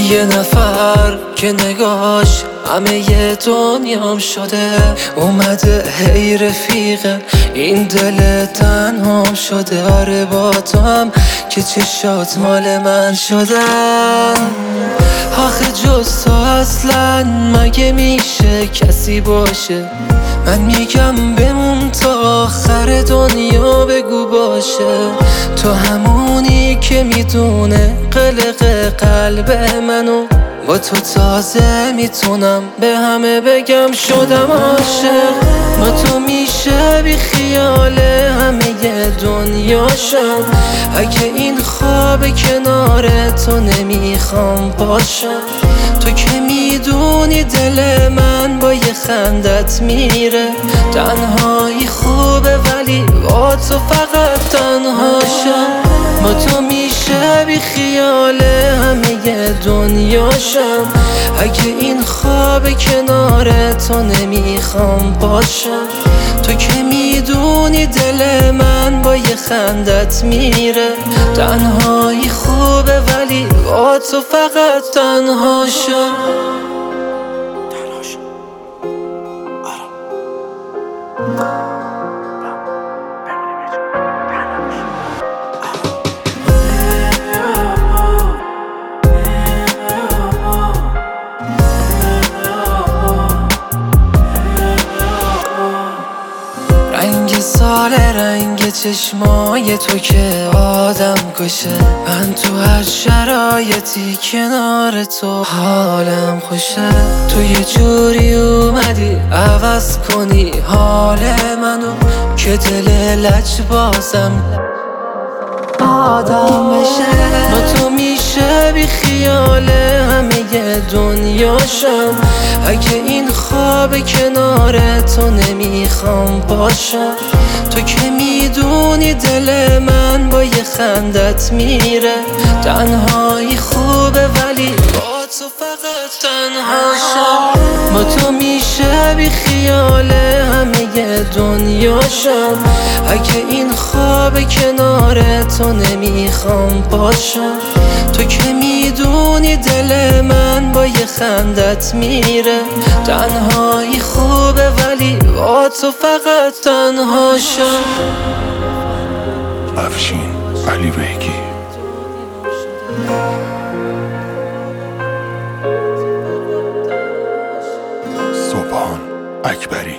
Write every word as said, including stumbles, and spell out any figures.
یه نفر که نگاش همه ی دنیام شده، اومده هی رفیقه این دل تنهام شده. آره با تو هم که چشات مال من شدن. آخه جز تو اصلا مگه میشه کسی باشه؟ من میگم بمون تا آخر دنیا بگو باشه. تو همونی که میدونه قلق قلب منو، با تو تازه میتونم به همه بگم شدم عاشق. با تو میشه بی خیال همه ی دنیاشم. اگه این خواب کنار تو نمیخوام باشم. تو که میدونی دل من با یه خندت میره. تنهایی خوبه ولی با تو فقط تنهاشم. با تو میشه بی خیال همه ی دنیاشم. اگه این خواب کنار تو نمیخوام باشم. تو که میدونی دل من با یه خندت میره. تنهایی خوبه ولی با تو فقط تنهاشم. رنگ سال رنگ چشمای تو که آدم کشه. من تو هر شرایطی کنار تو حالم خوشه. تو یه جوری اومدی عوض کنی حال منو، که دل لج بازم آدم بشه. با تو میشه بی خیال همه ی دنیاشم. اگه این خواب کنار تو نمیخوام باشم. تو که میدونی دل من با یه خندت میره. تنهایی خوبه ولی با تو فقط تنهاشم. با تو میشه بی خیال همه ی دنیاشم. اگه این خواب کنار تو نمیخوام باشم. تو که میدونی دل من با یه خندت میره. تنهایی خوبه ولی با تو فقط تنهاشم. افشین علی بیگی. سبحان اکبری.